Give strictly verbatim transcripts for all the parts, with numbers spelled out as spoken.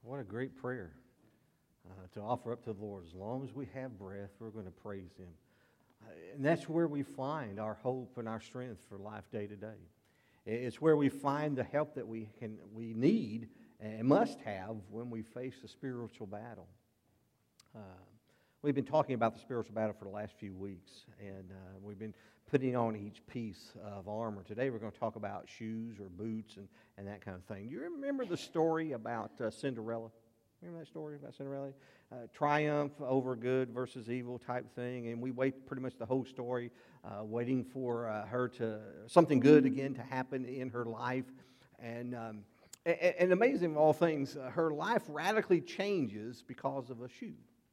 What a great prayer uh, to offer up to the Lord. As long as we have breath, we're going to praise Him. Uh, and that's where we find our hope and our strength for life day to day. It's where we find the help that we can we need and must have when we face a spiritual battle. Uh, we've been talking about the spiritual battle for the last few weeks, and uh, we've been putting on each piece of armor. Today we're going to talk about shoes or boots and, and that kind of thing. Do you remember the story about uh, Cinderella? Remember that story about Cinderella? Uh, triumph over good versus evil type thing, and we wait pretty much the whole story uh, waiting for uh, her to, something good again to happen in her life. And, um, and, and amazing of all things, uh, her life radically changes because of a shoe,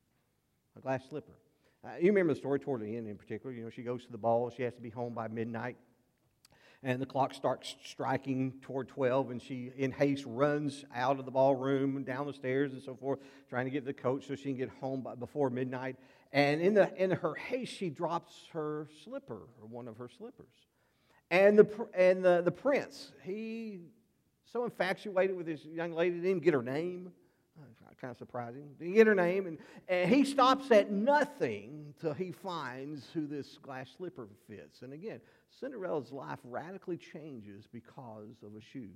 a glass slipper. Uh, you remember the story toward the end in particular. You know, she goes to the ball. She has to be home by midnight. And the clock starts striking toward twelve, and she, in haste, runs out of the ballroom and down the stairs and so forth, trying to get the coach so she can get home by, before midnight. And in, the, in her haste, she drops her slipper, or one of her slippers. And the and the, the prince, he so infatuated with this young lady, didn't even get her name. Kind of surprising. Didn't get her name, and, and he stops at nothing till he finds who this glass slipper fits. And again, Cinderella's life radically changes because of a shoe.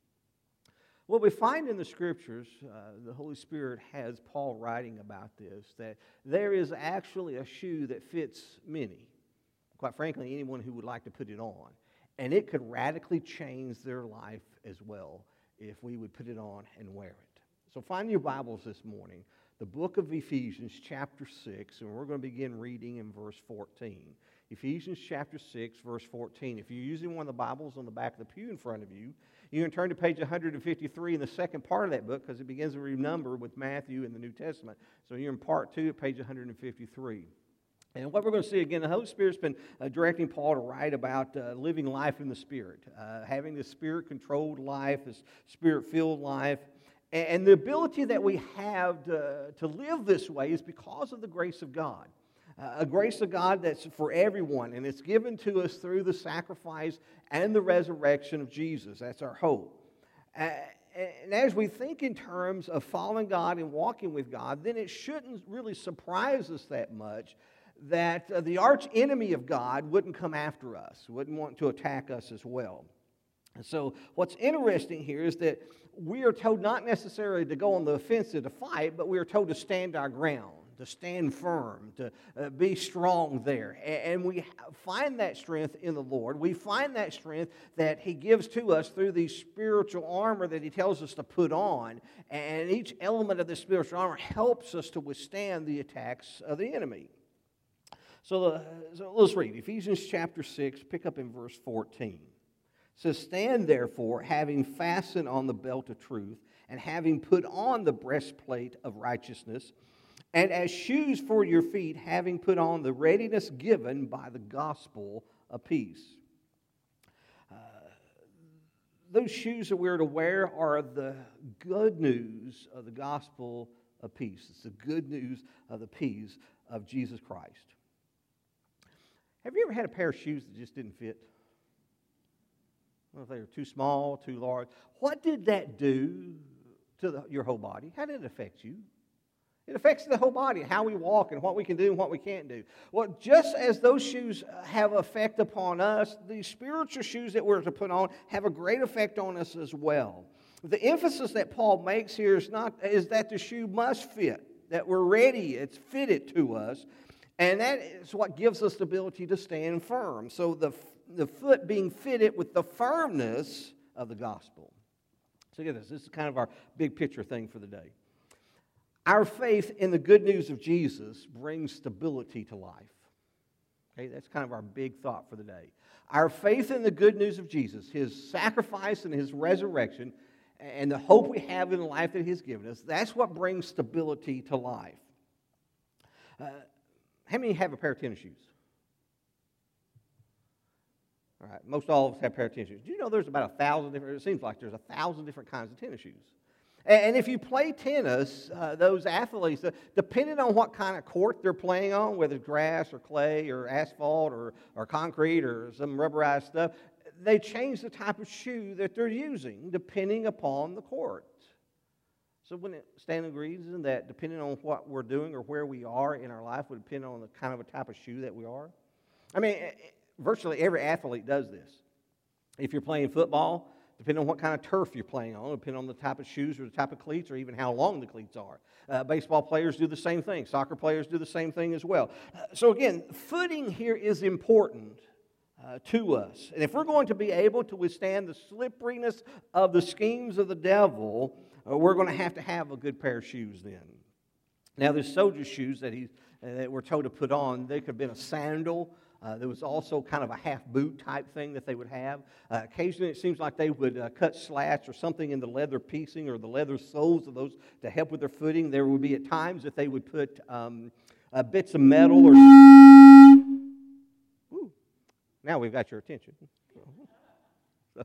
What we find in the Scriptures, uh, the Holy Spirit has Paul writing about this, that there is actually a shoe that fits many. Quite frankly, anyone who would like to put it on. And it could radically change their life as well if we would put it on and wear it. So find your Bibles this morning, the book of Ephesians chapter six, and we're going to begin reading in verse fourteen. Ephesians chapter six, verse fourteen. If you're using one of the Bibles on the back of the pew in front of you, you can turn to page one hundred fifty-three in the second part of that book because it begins to renumber with Matthew in the New Testament. So you're in part two at page one hundred fifty-three. And what we're going to see again, the Holy Spirit's been uh, directing Paul to write about uh, living life in the Spirit, uh, having this Spirit-controlled life, this Spirit-filled life. And the ability that we have to, to live this way is because of the grace of God. Uh, a grace of God that's for everyone, and it's given to us through the sacrifice and the resurrection of Jesus. That's our hope. Uh, and as we think in terms of following God and walking with God, then it shouldn't really surprise us that much that uh, the arch enemy of God wouldn't come after us, wouldn't want to attack us as well. And so what's interesting here is that we are told not necessarily to go on the offensive to fight, but we are told to stand our ground, to stand firm, to uh, be strong there. And, and we find that strength in the Lord. We find that strength that He gives to us through the spiritual armor that He tells us to put on. And each element of the spiritual armor helps us to withstand the attacks of the enemy. So, uh, so let's read Ephesians chapter six, pick up in verse fourteen. It says, "Stand therefore, having fastened on the belt of truth, and having put on the breastplate of righteousness, and as shoes for your feet, having put on the readiness given by the gospel of peace." Uh, those shoes that we're to wear are the good news of the gospel of peace. It's the good news of the peace of Jesus Christ. Have you ever had a pair of shoes that just didn't fit? I don't know if they were too small, too large. What did that do to the, your whole body? How did it affect you? It affects the whole body, how we walk and what we can do and what we can't do. Well, just as those shoes have effect upon us, the spiritual shoes that we're to put on have a great effect on us as well. The emphasis that Paul makes here is not is that the shoe must fit, that we're ready, it's fitted to us, and that is what gives us the ability to stand firm. So the the foot being fitted with the firmness of the gospel. So get this, this is kind of our big picture thing for the day. Our faith in the good news of Jesus brings stability to life. Okay, that's kind of our big thought for the day. Our faith in the good news of Jesus, His sacrifice and His resurrection, and the hope we have in the life that He's given us, that's what brings stability to life. Uh, how many have a pair of tennis shoes? All right, most all of us have a pair of tennis shoes. Do you know there's about a thousand different, it seems like there's a thousand different kinds of tennis shoes. And if you play tennis, uh, those athletes, uh, depending on what kind of court they're playing on, whether it's grass or clay or asphalt or, or concrete or some rubberized stuff, they change the type of shoe that they're using depending upon the court. So when it stands to reason that depending on what we're doing or where we are in our life would depend on the kind of a type of shoe that we are. I mean, virtually every athlete does this. If you're playing football, depending on what kind of turf you're playing on, depending on the type of shoes or the type of cleats or even how long the cleats are. Uh, baseball players do the same thing. Soccer players do the same thing as well. Uh, so again, footing here is important uh, to us. And if we're going to be able to withstand the slipperiness of the schemes of the devil, uh, we're going to have to have a good pair of shoes then. Now, there's soldier shoes that, he, uh, that we're told to put on. They could have been a sandal. Uh, there was also kind of a half boot type thing that they would have. Uh, occasionally it seems like they would uh, cut slats or something in the leather piecing or the leather soles of those to help with their footing. There would be at times that they would put um, uh, bits of metal or... Ooh, now we've got your attention. So,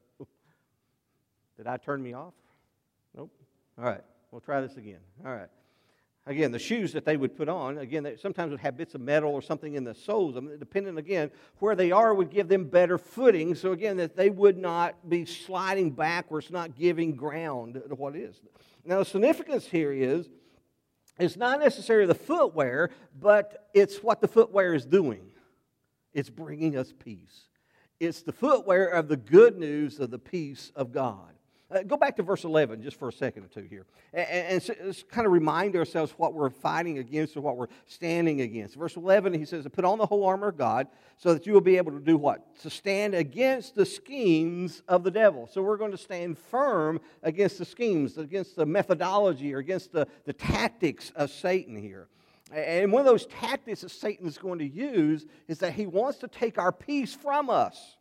did I turn me off? Nope. All right, we'll try this again. All right. Again, the shoes that they would put on, again, they sometimes would have bits of metal or something in the soles. I mean, depending, again, where they are would give them better footing. So, again, that they would not be sliding backwards, not giving ground to what is. Now, the significance here is, it's not necessarily the footwear, but it's what the footwear is doing. It's bringing us peace. It's the footwear of the good news of the peace of God. Uh, go back to verse eleven just for a second or two here. And, and so, just kind of remind ourselves what we're fighting against or what we're standing against. Verse eleven, he says, put on the whole armor of God so that you will be able to do what? To stand against the schemes of the devil. So we're going to stand firm against the schemes, against the methodology or against the, the tactics of Satan here. And one of those tactics that Satan is going to use is that he wants to take our peace from us.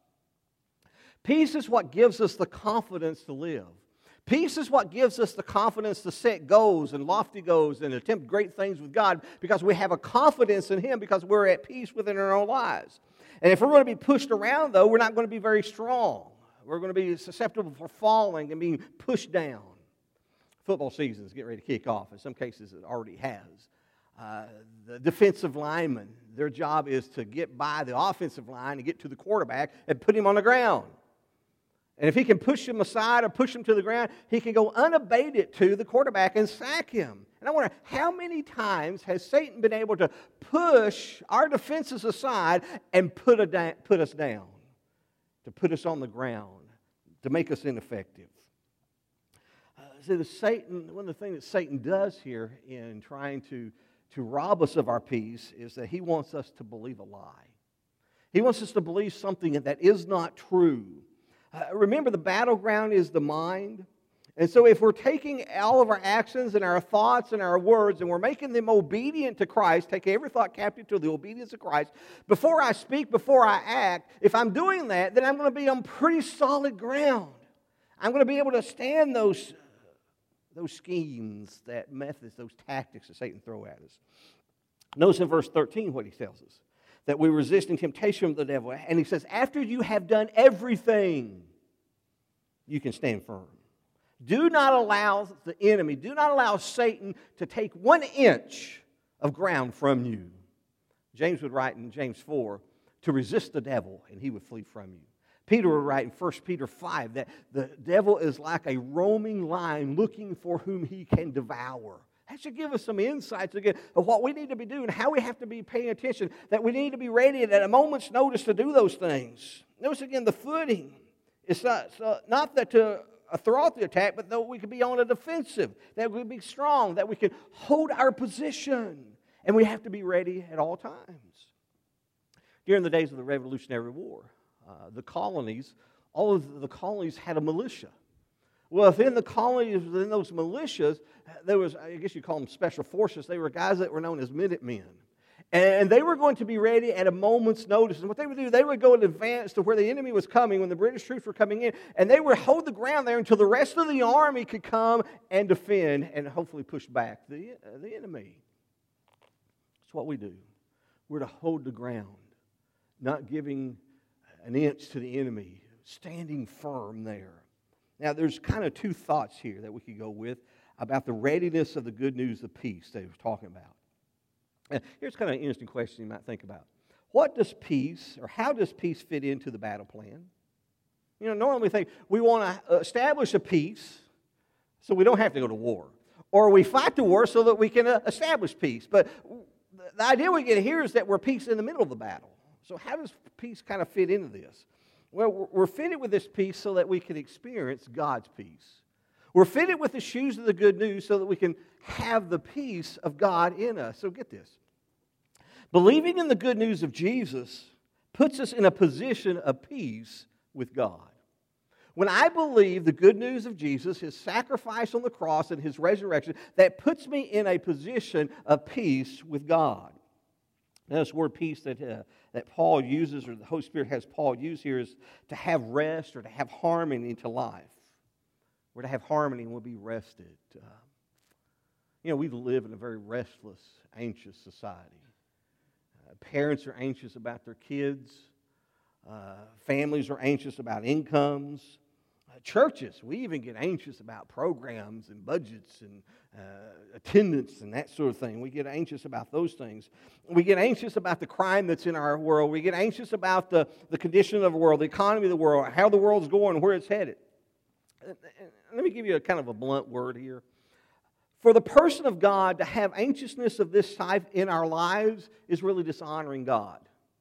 Peace is what gives us the confidence to live. Peace is what gives us the confidence to set goals and lofty goals and attempt great things with God because we have a confidence in Him because we're at peace within our own lives. And if we're going to be pushed around, though, we're not going to be very strong. We're going to be susceptible for falling and being pushed down. Football season is getting ready to kick off. In some cases, it already has. Uh, the defensive linemen, their job is to get by the offensive line and get to the quarterback and put him on the ground. And if he can push him aside or push him to the ground, he can go unabated to the quarterback and sack him. And I wonder, how many times has Satan been able to push our defenses aside and put, a da- put us down, to put us on the ground, to make us ineffective? Uh, see, the Satan, one of the things that Satan does here in trying to, to rob us of our peace is that he wants us to believe a lie. He wants us to believe something that is not true. Uh, remember, the battleground is the mind. And so if we're taking all of our actions and our thoughts and our words and we're making them obedient to Christ, taking every thought captive to the obedience of Christ, before I speak, before I act, if I'm doing that, then I'm going to be on pretty solid ground. I'm going to be able to stand those, those schemes, that methods, those tactics that Satan throws at us. Notice in verse thirteen what he tells us. That we resist in temptation of the devil. And he says, after you have done everything, you can stand firm. Do not allow the enemy, do not allow Satan to take one inch of ground from you. James would write in James four, to resist the devil and he would flee from you. Peter would write in First Peter five that the devil is like a roaming lion looking for whom he can devour. That should give us some insights again of what we need to be doing, how we have to be paying attention, that we need to be ready at a moment's notice to do those things. Notice again the footing. It's not, so not that to throw out the attack, but that we could be on a defensive, that we be strong, that we can hold our position. And we have to be ready at all times. During the days of the Revolutionary War, uh, the colonies, all of the colonies had a militia. Well, within the colonies, within those militias, there was, I guess you call them special forces. They were guys that were known as Minutemen. And they were going to be ready at a moment's notice. And what they would do, they would go in advance to where the enemy was coming, when the British troops were coming in, and they would hold the ground there until the rest of the army could come and defend and hopefully push back the, uh, the enemy. That's what we do. We're to hold the ground, not giving an inch to the enemy, standing firm there. Now, there's kind of two thoughts here that we could go with about the readiness of the good news of peace that he was talking about. And here's kind of an interesting question you might think about. What does peace, or how does peace fit into the battle plan? You know, normally we think we want to establish a peace so we don't have to go to war. or we fight the war so that we can uh, establish peace. But the idea we get here is that we're peace in the middle of the battle. So how does peace kind of fit into this? Well, we're fitted with this peace so that we can experience God's peace. We're fitted with the shoes of the good news so that we can have the peace of God in us. So get this. Believing in the good news of Jesus puts us in a position of peace with God. When I believe the good news of Jesus, His sacrifice on the cross and His resurrection, that puts me in a position of peace with God. Now, this word peace that, uh, that Paul uses, or the Holy Spirit has Paul use here, is to have rest or to have harmony to life. We're to have harmony and we'll be rested. Uh, you know, we live in a very restless, anxious society. Uh, parents are anxious about their kids. Uh, families are anxious about incomes. Uh, churches, we even get anxious about programs and budgets and uh, attendance and that sort of thing. We get anxious about those things. We get anxious about the crime that's in our world. We get anxious about the, the condition of the world, the economy of the world, how the world's going, where it's headed. Let me give you a kind of a blunt word here. For the person of God to have anxiousness of this type in our lives is really dishonoring God.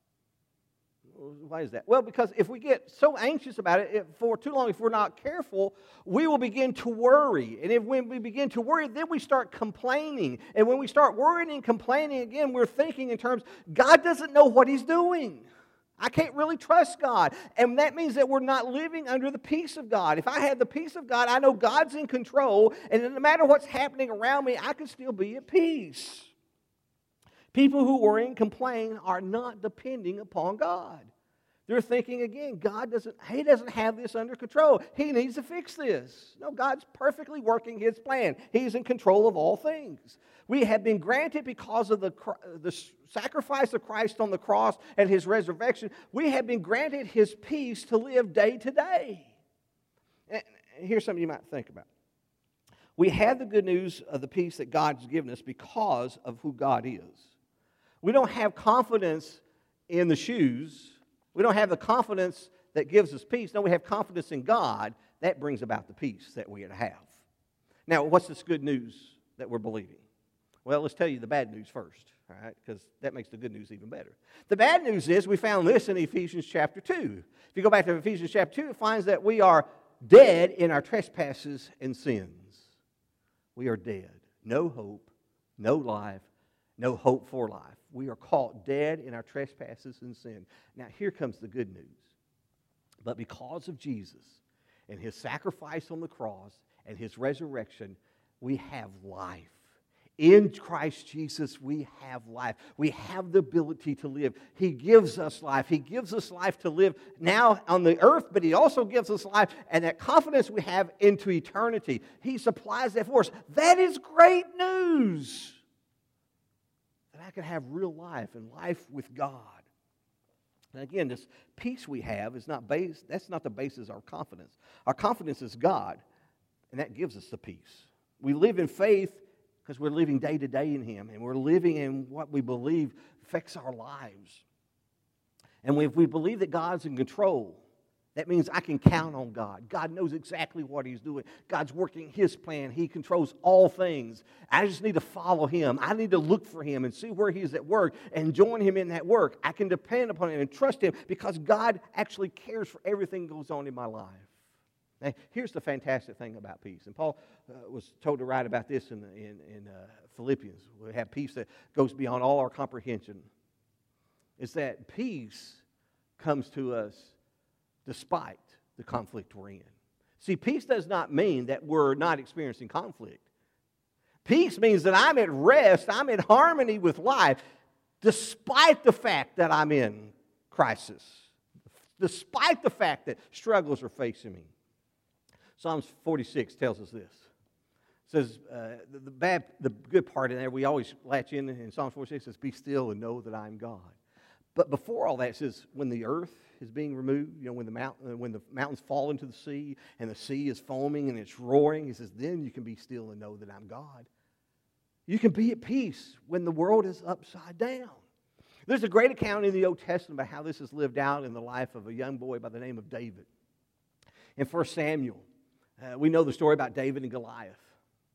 Why is that? Well, because if we get so anxious about it for too long, if we're not careful, we will begin to worry. And if when we begin to worry, then we start complaining. And when we start worrying and complaining again, we're thinking in terms, God doesn't know what He's doing. I can't really trust God. And that means that we're not living under the peace of God. If I had the peace of God, I know God's in control, and no matter what's happening around me, I can still be at peace. People who worry and complain are not depending upon God. They're thinking again, God doesn't, He doesn't have this under control. He needs to fix this. No, God's perfectly working His plan. He's in control of all things. We have been granted because of the, the sacrifice of Christ on the cross and His resurrection, we have been granted His peace to live day to day. And here's something you might think about. We have the good news of the peace that God's given us because of who God is. We don't have confidence in the shoes. We don't have the confidence that gives us peace. No, we have confidence in God. That brings about the peace that we are to have. Now, what's this good news that we're believing? Well, let's tell you the bad news first, all right, because that makes the good news even better. The bad news is we found this in Ephesians chapter two. If you go back to Ephesians chapter two, it finds that we are dead in our trespasses and sins. We are dead. No hope, no life, no hope for life. We are caught dead in our trespasses and sin. Now, here comes the good news. But because of Jesus and His sacrifice on the cross and His resurrection, we have life. In Christ Jesus, we have life. We have the ability to live. He gives us life. He gives us life to live now on the earth, but He also gives us life and that confidence we have into eternity. He supplies that for us. That is great news. That I can have real life and life with God. And again, this peace we have is not based, that's not the basis of our confidence. Our confidence is God, and that gives us the peace. We live in faith because we're living day to day in Him, and we're living in what we believe affects our lives. And if we believe that God's in control, that means I can count on God. God knows exactly what He's doing. God's working His plan. He controls all things. I just need to follow Him. I need to look for Him and see where He's at work and join Him in that work. I can depend upon Him and trust Him because God actually cares for everything that goes on in my life. Now, here's the fantastic thing about peace. And Paul uh, was told to write about this in, in, in uh, Philippians. We have peace that goes beyond all our comprehension. It's that peace comes to us despite the conflict we're in. See, peace does not mean that we're not experiencing conflict. Peace means that I'm at rest, I'm in harmony with life, despite the fact that I'm in crisis, despite the fact that struggles are facing me. Psalms forty-six tells us this. It says, uh, the, the, bad, the good part in there, we always latch in in Psalms forty-six, says, be still and know that I am God. But before all that, it says, when the earth is being removed, you know, when the, mountain, when the mountains fall into the sea and the sea is foaming and it's roaring, he says, then you can be still and know that I'm God. You can be at peace when the world is upside down. There's a great account in the Old Testament about how this is lived out in the life of a young boy by the name of David. In First Samuel, uh, we know the story about David and Goliath.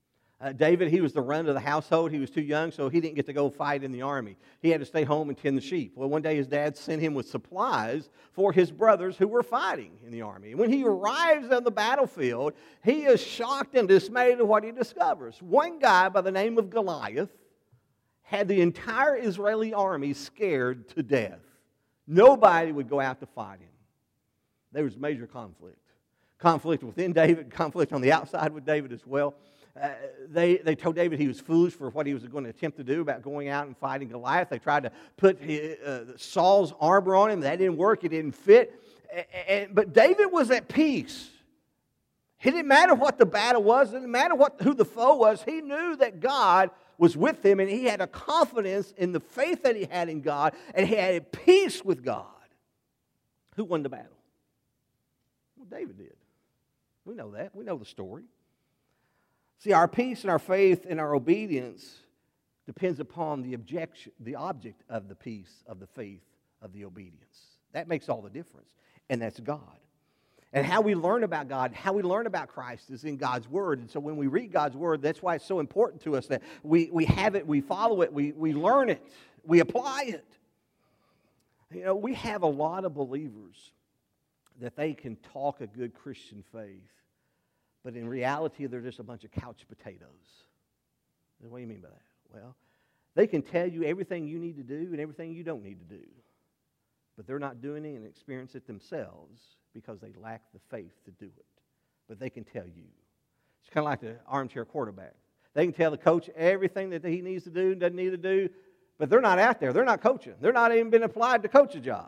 Uh, David, he was the run of the household. He was too young, so he didn't get to go fight in the army. He had to stay home and tend the sheep. Well, one day his dad sent him with supplies for his brothers who were fighting in the army. And when he arrives on the battlefield, he is shocked and dismayed at what he discovers. One guy by the name of Goliath had the entire Israeli army scared to death. Nobody would go out to fight him. There was major conflict. Conflict within David, conflict on the outside with David as well. Uh, they, they told David he was foolish for what he was going to attempt to do about going out and fighting Goliath. They tried to put his, uh, Saul's armor on him. That didn't work. It didn't fit. And, and, but David was at peace. It didn't matter what the battle was. It didn't matter what, who the foe was. He knew that God was with him, and he had a confidence in the faith that he had in God, and he had a peace with God. Who won the battle? Well, David did. We know that. We know the story. See, our peace and our faith and our obedience depends upon the objection, the object of the peace, of the faith, of the obedience. That makes all the difference, and that's God. And how we learn about God, how we learn about Christ is in God's Word. And so when we read God's Word, that's why it's so important to us that we, we have it, we follow it, we, we learn it, we apply it. You know, we have a lot of believers that they can talk a good Christian faith, but in reality, they're just a bunch of couch potatoes. What do you mean by that? Well, they can tell you everything you need to do and everything you don't need to do, but they're not doing it and experience it themselves because they lack the faith to do it. But they can tell you. It's kind of like the armchair quarterback. They can tell the coach everything that he needs to do and doesn't need to do, but they're not out there. They're not coaching. They're not even been applied to coach a job.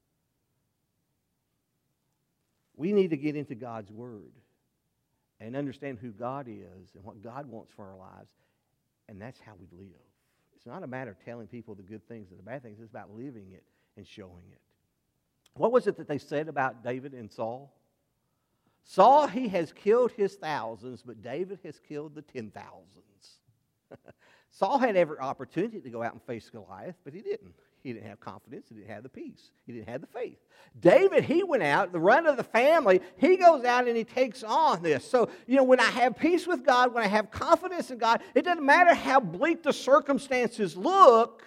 We need to get into God's Word and understand who God is and what God wants for our lives, and that's how we live. It's not a matter of telling people the good things and the bad things. It's about living it and showing it. What was it that they said about David and Saul? Saul, he has killed his thousands, but David has killed the ten thousands. Saul had every opportunity to go out and face Goliath, but he didn't. He didn't have confidence. He didn't have the peace. He didn't have the faith. David, he went out, the run of the family, he goes out and he takes on this. So, you know, when I have peace with God, when I have confidence in God, it doesn't matter how bleak the circumstances look,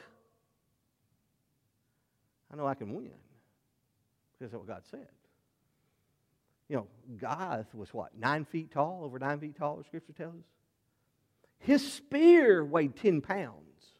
I know I can win. Because that's what God said. You know, Goliath was what? Nine feet tall? Over nine feet tall, the Scripture tells us? His spear weighed ten pounds.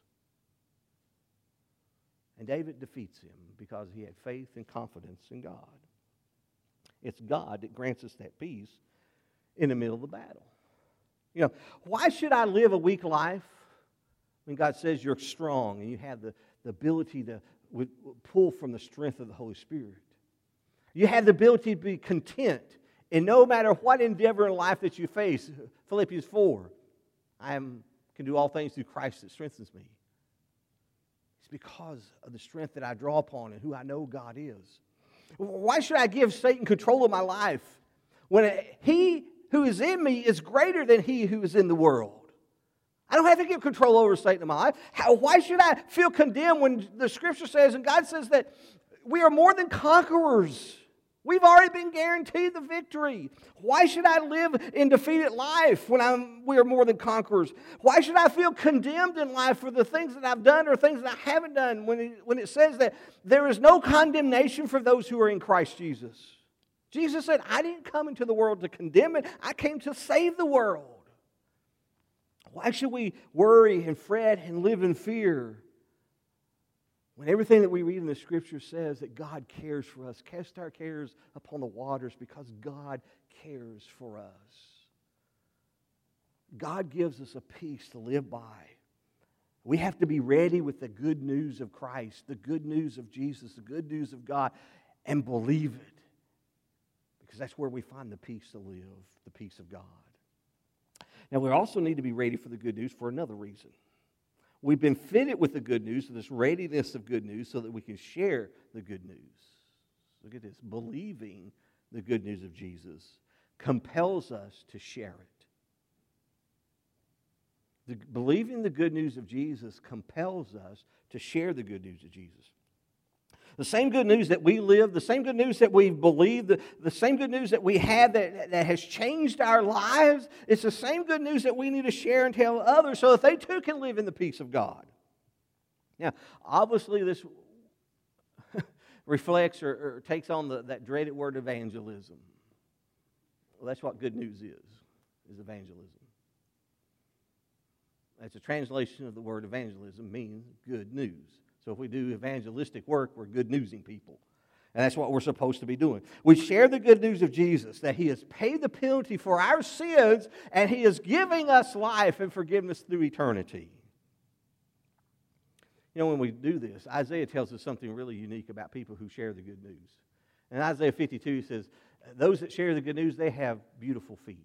And David defeats him because he had faith and confidence in God. It's God that grants us that peace in the middle of the battle. You know, why should I live a weak life when God says you're strong and you have the, the ability to pull from the strength of the Holy Spirit? You have the ability to be content in no matter what endeavor in life that you face. Philippians four, I am, can do all things through Christ that strengthens me. It's because of the strength that I draw upon and who I know God is. Why should I give Satan control of my life when he who is in me is greater than he who is in the world? I don't have to give control over Satan in my life. How, why should I feel condemned when the Scripture says, and God says that we are more than conquerors? We've already been guaranteed the victory. Why should I live in defeated life when I'm, we are more than conquerors? Why should I feel condemned in life for the things that I've done or things that I haven't done when it, when it says that there is no condemnation for those who are in Christ Jesus? Jesus said, I didn't come into the world to condemn it. I came to save the world. Why should we worry and fret and live in fear when everything that we read in the Scripture says that God cares for us? Cast our cares upon the waters because God cares for us. God gives us a peace to live by. We have to be ready with the good news of Christ, the good news of Jesus, the good news of God, and believe it. Because that's where we find the peace to live, the peace of God. Now, we also need to be ready for the good news for another reason. We've been fitted with the good news, so this readiness of good news, so that we can share the good news. Look at this. Believing the good news of Jesus compels us to share it. The, believing the good news of Jesus compels us to share the good news of Jesus. The same good news that we live, the same good news that we believe, the, the same good news that we have that, that has changed our lives, it's the same good news that we need to share and tell others so that they too can live in the peace of God. Now, obviously this reflects or, or takes on the, that dreaded word evangelism. Well, that's what good news is, is evangelism. That's a translation of the word evangelism, means good news. So if we do evangelistic work, we're good newsing people. And that's what we're supposed to be doing. We share the good news of Jesus, that He has paid the penalty for our sins, and He is giving us life and forgiveness through eternity. You know, when we do this, Isaiah tells us something really unique about people who share the good news. In Isaiah fifty-two, he says, those that share the good news, they have beautiful feet.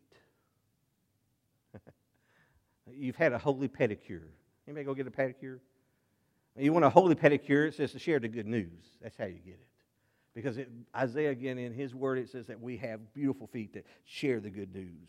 You've had a holy pedicure. Anybody go get a pedicure? You want a holy pedicure, it says to share the good news. That's how you get it. Because it, Isaiah, again, in his word, it says that we have beautiful feet that share the good news.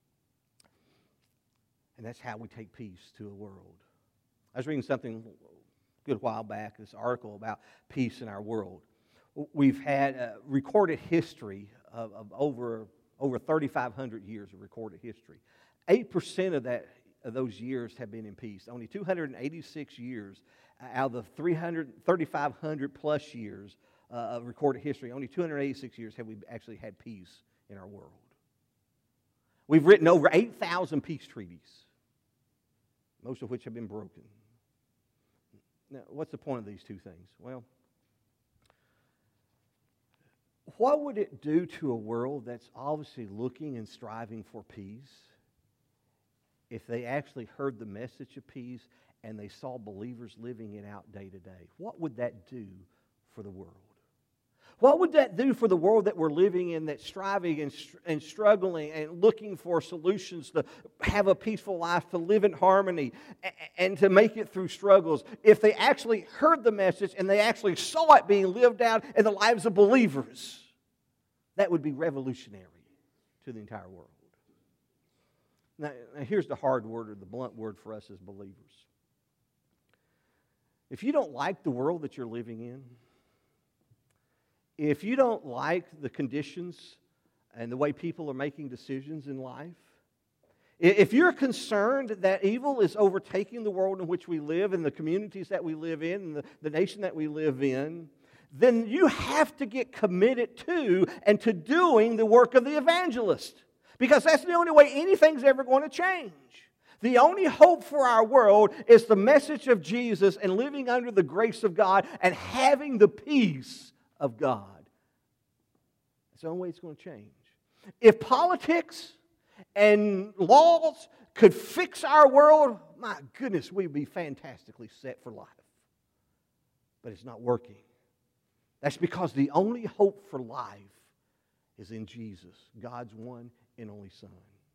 And that's how we take peace to a world. I was reading something a good while back, this article about peace in our world. We've had a recorded history of, of over, over thirty-five hundred years of recorded history. eight percent of that of those years have been in peace. Only two hundred eighty-six years out of the three hundred, thirty-five hundred plus years uh, of recorded history, only two hundred eighty-six years have we actually had peace in our world. We've written over eight thousand peace treaties, most of which have been broken. Now, what's the point of these two things? Well, what would it do to a world that's obviously looking and striving for peace if they actually heard the message of peace and they saw believers living it out day to day? What would that do for the world? What would that do for the world that we're living in, that's striving and, and struggling and looking for solutions to have a peaceful life, to live in harmony, and, and to make it through struggles, if they actually heard the message and they actually saw it being lived out in the lives of believers? That would be revolutionary to the entire world. Now, now here's the hard word, or the blunt word for us as believers. If you don't like the world that you're living in, if you don't like the conditions and the way people are making decisions in life, if you're concerned that evil is overtaking the world in which we live and the communities that we live in and the, the nation that we live in, then you have to get committed to and to doing the work of the evangelist. Because that's the only way anything's ever going to change. The only hope for our world is the message of Jesus and living under the grace of God and having the peace of God. That's the only way it's going to change. If politics and laws could fix our world, my goodness, we'd be fantastically set for life. But it's not working. That's because the only hope for life is in Jesus, God's one and only Son.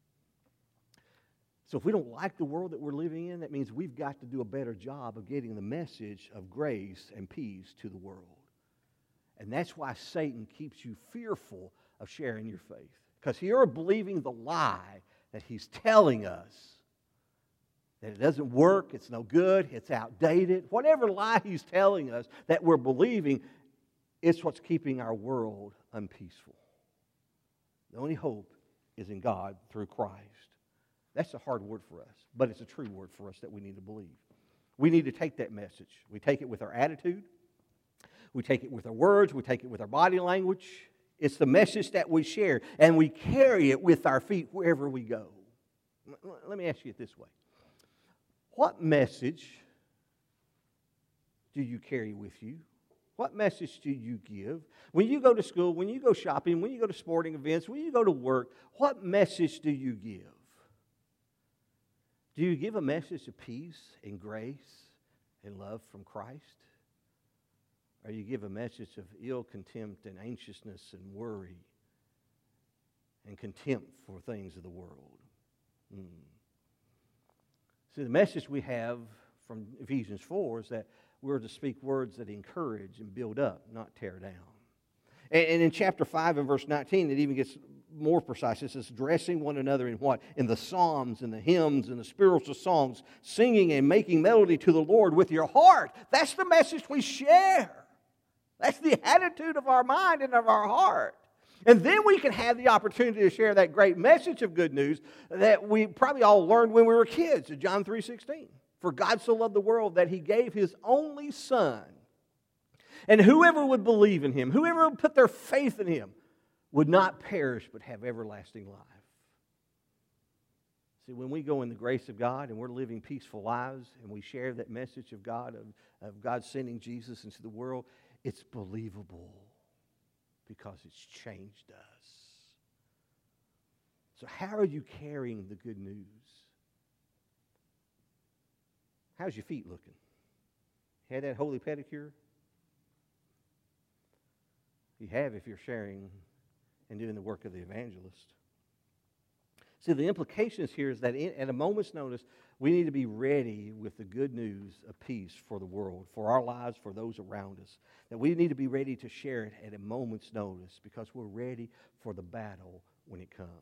So if we don't like the world that we're living in, that means we've got to do a better job of getting the message of grace and peace to the world. And that's why Satan keeps you fearful of sharing your faith. Because you're believing the lie that he's telling us, that it doesn't work, it's no good, it's outdated. Whatever lie he's telling us that we're believing, it's what's keeping our world unpeaceful. The only hope is in God through Christ. That's a hard word for us, but it's a true word for us that we need to believe. We need to take that message. We take it with our attitude. We take it with our words. We take it with our body language. It's the message that we share, and we carry it with our feet wherever we go. Let me ask you it this way. What message do you carry with you? What message do you give? When you go to school, when you go shopping, when you go to sporting events, when you go to work, what message do you give? Do you give a message of peace and grace and love from Christ? Or you give a message of ill contempt and anxiousness and worry and contempt for things of the world? Mm. See, the message we have from Ephesians four is that we're to speak words that encourage and build up, not tear down. And, and in chapter five and verse nineteen, it even gets more precise. It says, dressing one another in what? In the psalms and the hymns and the spiritual songs, singing and making melody to the Lord with your heart. That's the message we share. That's the attitude of our mind and of our heart. And then we can have the opportunity to share that great message of good news that we probably all learned when we were kids in John three sixteen. For God so loved the world that He gave His only Son. And whoever would believe in Him, whoever would put their faith in Him, would not perish but have everlasting life. See, when we go in the grace of God and we're living peaceful lives and we share that message of God, of, of God sending Jesus into the world, it's believable because it's changed us. So how are you carrying the good news? How's your feet looking? Had that holy pedicure? You have if you're sharing and doing the work of the evangelist. See, the implications here is that in, at a moment's notice, we need to be ready with the good news of peace for the world, for our lives, for those around us. That we need to be ready to share it at a moment's notice because we're ready for the battle when it comes.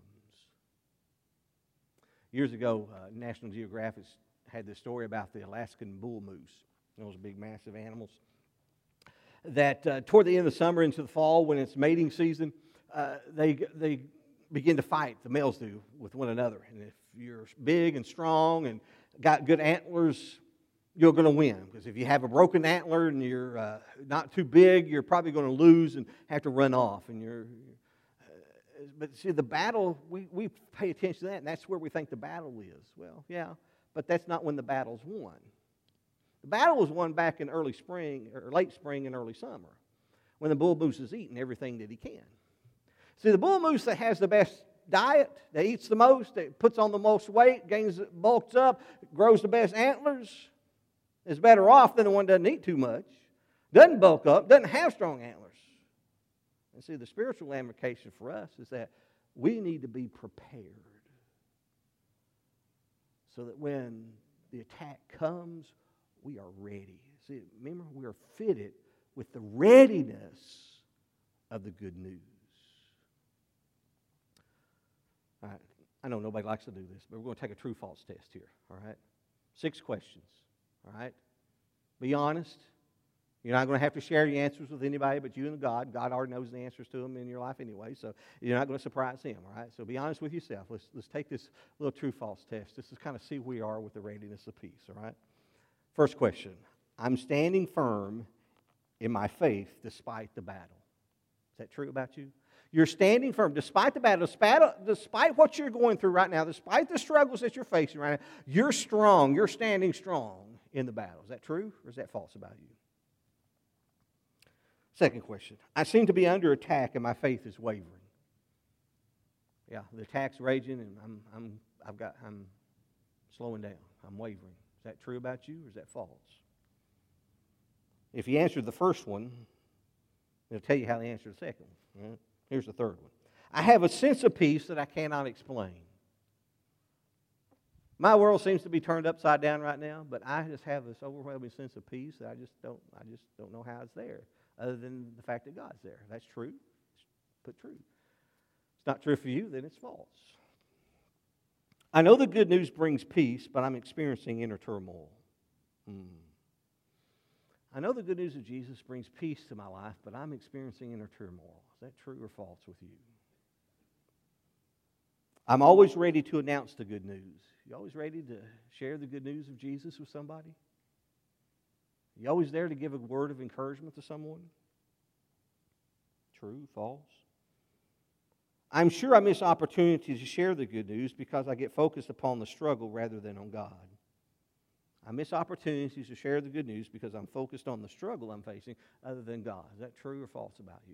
Years ago, uh, National Geographic had this story about the Alaskan bull moose. Those big, massive animals. That uh, toward the end of the summer into the fall, when it's mating season, uh, they they begin to fight, the males do, with one another. And if you're big and strong and got good antlers, you're going to win. Because if you have a broken antler and you're uh, not too big, you're probably going to lose and have to run off. And you're, uh, but see, the battle, we, we pay attention to that, and that's where we think the battle is. Well, yeah, but that's not when the battle's won. The battle was won back in early spring, or late spring and early summer, when the bull moose is eating everything that he can. See, the bull moose that has the best diet, that eats the most, that puts on the most weight, gains, bulks up, grows the best antlers, is better off than the one that doesn't eat too much, doesn't bulk up, doesn't have strong antlers. And see, the spiritual implication for us is that we need to be prepared so that when the attack comes, we are ready. See, remember, we are fitted with the readiness of the good news. All right. I know nobody likes to do this, but we're going to take a true-false test here, all right? Six questions, all right? Be honest. You're not going to have to share your answers with anybody but you and God. God already knows the answers to them in your life anyway, so you're not going to surprise Him, all right? So be honest with yourself. Let's, let's take this little true-false test. This is kind of see where we are with the readiness of peace, all right? First question. I'm standing firm in my faith despite the battle. Is that true about you? You're standing firm despite the battle, despite, despite what you're going through right now, despite the struggles that you're facing right now, you're strong, you're standing strong in the battle. Is that true or is that false about you? Second question. I seem to be under attack and my faith is wavering. Yeah, the attack's raging and I'm, I'm, I've got, I'm slowing down. I'm wavering. Is that true about you or is that false? If you answered the first one, it'll tell you how to answer the second one. Right? Here's the third one. I have a sense of peace that I cannot explain. My world seems to be turned upside down right now, but I just have this overwhelming sense of peace that I just don't, I just don't know how it's there, other than the fact that God's there. That's true. Put true. It's not true for you, then it's false. I know the good news brings peace, but I'm experiencing inner turmoil. Hmm. I know the good news of Jesus brings peace to my life, but I'm experiencing inner turmoil. Is that true or false with you? I'm always ready to announce the good news. You always ready to share the good news of Jesus with somebody? You always there to give a word of encouragement to someone? True, false? I'm sure I miss opportunities to share the good news because I get focused upon the struggle rather than on God. I miss opportunities to share the good news because I'm focused on the struggle I'm facing other than God. Is that true or false about you?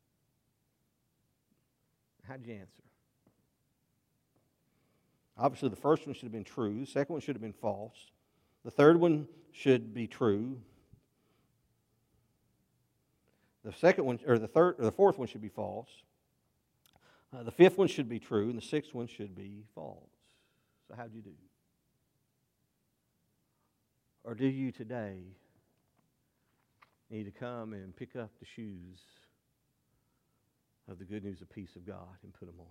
How'd you answer? Obviously, the first one should have been true. The second one should have been false. The third one should be true. The second one, or the third, or the fourth one should be false. Uh, the fifth one should be true, and the sixth one should be false. So how'd you do? Or do you today need to come and pick up the shoes of the good news of peace of God and put them on?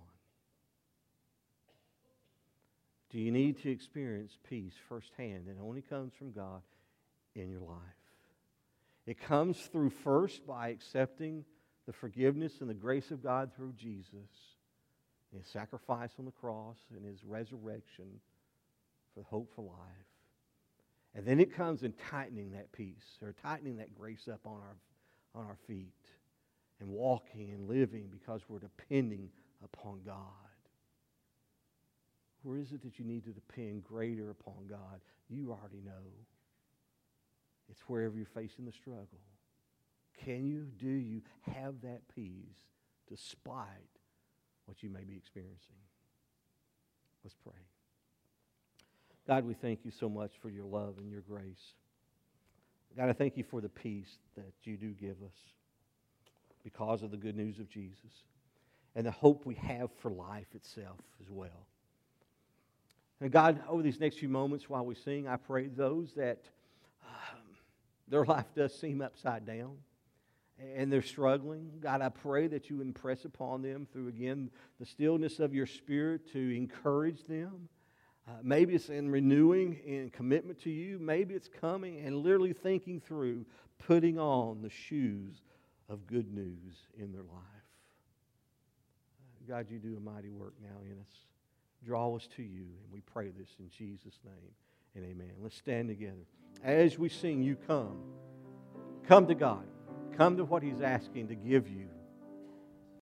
Do you need to experience peace firsthand that only comes from God in your life? It comes through first by accepting the forgiveness and the grace of God through Jesus, His sacrifice on the cross and His resurrection for hope for life. And then it comes in tightening that peace, or tightening that grace up on our, on our feet, and walking and living because we're depending upon God. Where is it that you need to depend greater upon God? You already know. It's wherever you're facing the struggle. Can you, do you have that peace despite what you may be experiencing? Let's pray. God, we thank you so much for your love and your grace. God, I thank you for the peace that you do give us because of the good news of Jesus and the hope we have for life itself as well. And God, over these next few moments while we sing, I pray those that um, their life does seem upside down and they're struggling, God, I pray that you impress upon them through, again, the stillness of your Spirit to encourage them. Uh, maybe it's in renewing in commitment to you. Maybe it's coming and literally thinking through putting on the shoes of good news in their life. Uh, God, you do a mighty work now in us. Draw us to you, and we pray this in Jesus' name and amen. Let's stand together. As we sing, you come. Come to God. Come to what He's asking to give you.